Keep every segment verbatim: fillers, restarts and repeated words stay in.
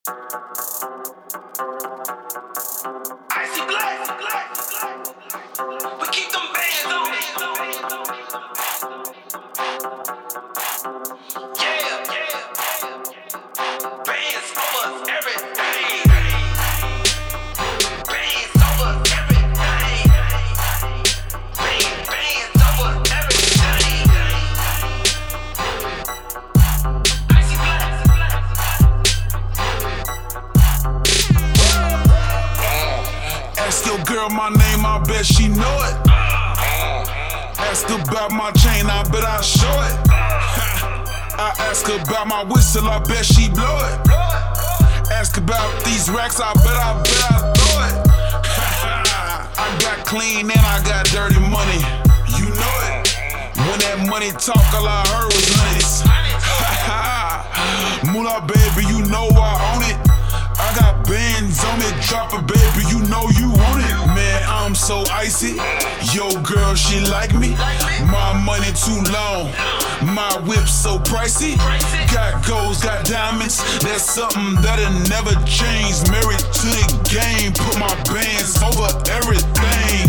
Icy Black, we keep them bands on. Yeah, yeah, bands over everything. Bands over everything. Bands, bands over everything. Icy Black. Ask your girl my name, I bet she know it. Ask about my chain, I bet I show it. I ask about my whistle, I bet she blow it. Ask about these racks, I bet I bet I throw it. I got clean and I got dirty money, you know it. When that money talk, all I heard was nice. Moolah baby, you know I own it. I got bands on it, drop it, baby, you know you want it. Man, I'm so icy. Yo, girl, she like me. My money too long, my whip so pricey. Got golds, got diamonds, that's something that'll never change. Married to the game, put my bands over everything.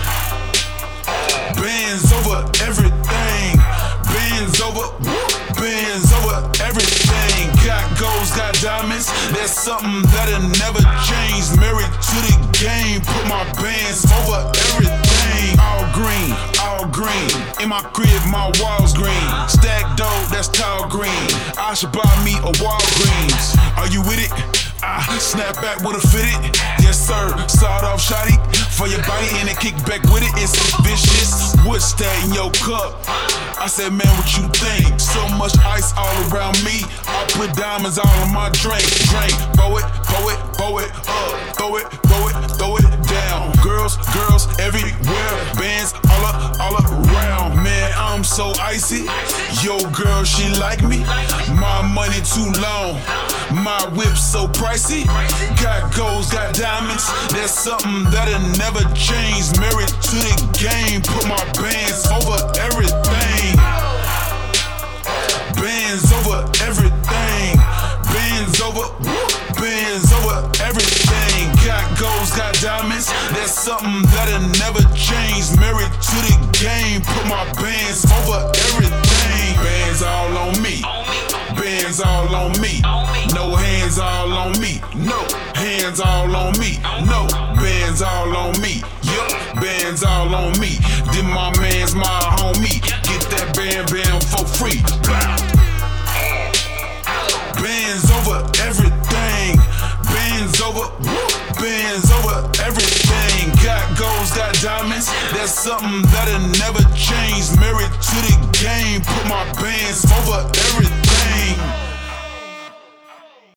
Bands over everything. Bands over, bands over everything. Got golds, got diamonds, that's something that'll never change. Married to the game, put my bands over everything. All green, all green, in my crib my walls green. Stack dough, that's tall green. I should buy me a Walgreens. Are you with it? I snap back with a fitted. Yes sir, sawed off shotty for your body and it kick back with it. It's vicious, wood stay in your cup. I said man, what you think? So much ice all around me, I put diamonds all in my drink. Drink, throw it, throw it, throw it up. Throw it, throw it, throw it down. Girls, girls everywhere, bands all up, all around. Man, I'm so icy. Yo girl, she like me. My money too long, my whip so pricey. Got golds, got diamonds, that's something that'll never change. Married to the game, put my bands over everything. Bands over everything. Bands over, bands over everything. Got golds, got diamonds, that's something that'll never change. Married to the game, put my bands over everything. Bands all on me, bands all on me. No hands all on me, no hands all on me. No bands all on me, yup, bands all on me. Then my man's my homie, get that band band for free. Bands over everything, bands over, bands over everything. Got golds, got diamonds, that's something that'll never change. Married to the game, put my bands over